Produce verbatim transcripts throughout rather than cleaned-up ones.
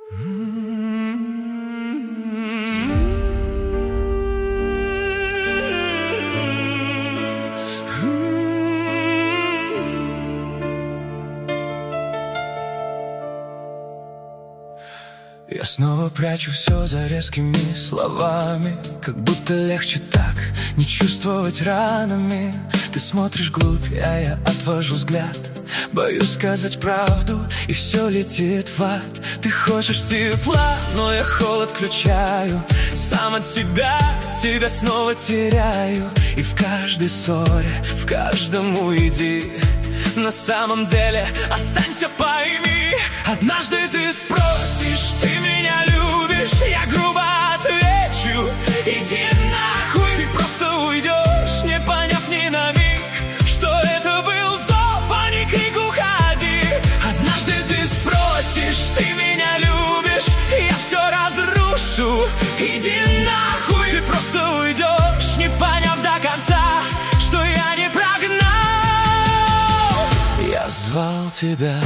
Я снова прячу все за резкими словами, как будто легче так не чувствовать ранами. Ты смотришь глубь, а я отвожу взгляд. Боюсь сказать правду, и все летит в ад. Ты хочешь тепла, но я холод включаю. Сам от себя, тебя снова теряю. И в каждой ссоре, в каждом уйди. На самом деле останься, пойми. Однажды ты спросишь, ты меня любишь? Я грубо отвечу, иди нахуй. Ты просто уйдешь, не поняв ни на миг, что это был зов, а не крик «Уходи». Однажды ты спросишь, ты меня любишь? Я все разрушу, иди нахуй. Ты просто уйдешь, не поняв до конца, что я не прогнал. Я звал тебя.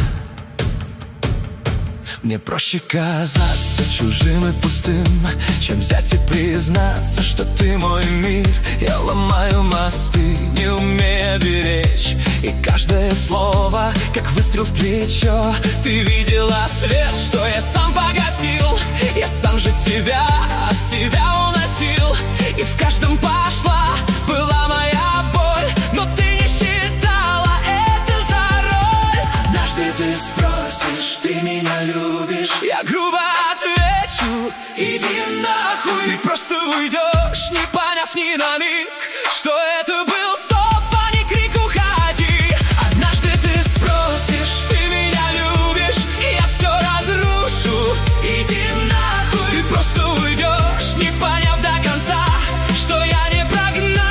Мне проще казаться чужим и пустым, чем взять и признаться, что ты мой мир. Я ломаю мосты, не умея беречь, и каждое слово, как выстрел в плечо. Ты видела свет, что я сам погасил. Я сам же тебя от себя уносил. И в каждом пошла была моя боль, но ты не считала это за роль. Однажды ты спросишь, ты меня любишь? Я грубо отвечу, иди нахуй. Ты просто уйдешь, не поняв ни на миг, что это был зов, а не крик «Уходи». Однажды ты спросишь, ты меня любишь? Я все разрушу, иди нахуй. Ты просто уйдешь, не поняв до конца, что я не прогнал.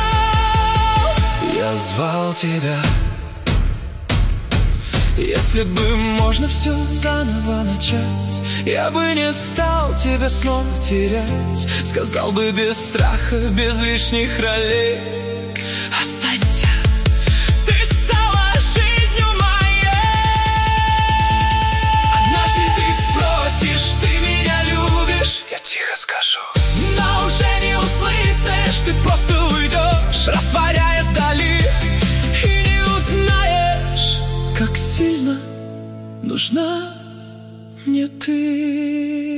Я звал тебя. Если бы можно все заново начать, я бы не стал тебя снова терять. Сказал бы без страха, без лишних ролей: останься, ты стала жизнью моей. Однажды ты спросишь, ты меня любишь? Я тихо скажу, но уже не услышишь. Ты просто уйдешь, растворяясь вдали, и не узнаешь, как сильно нужна мне ты.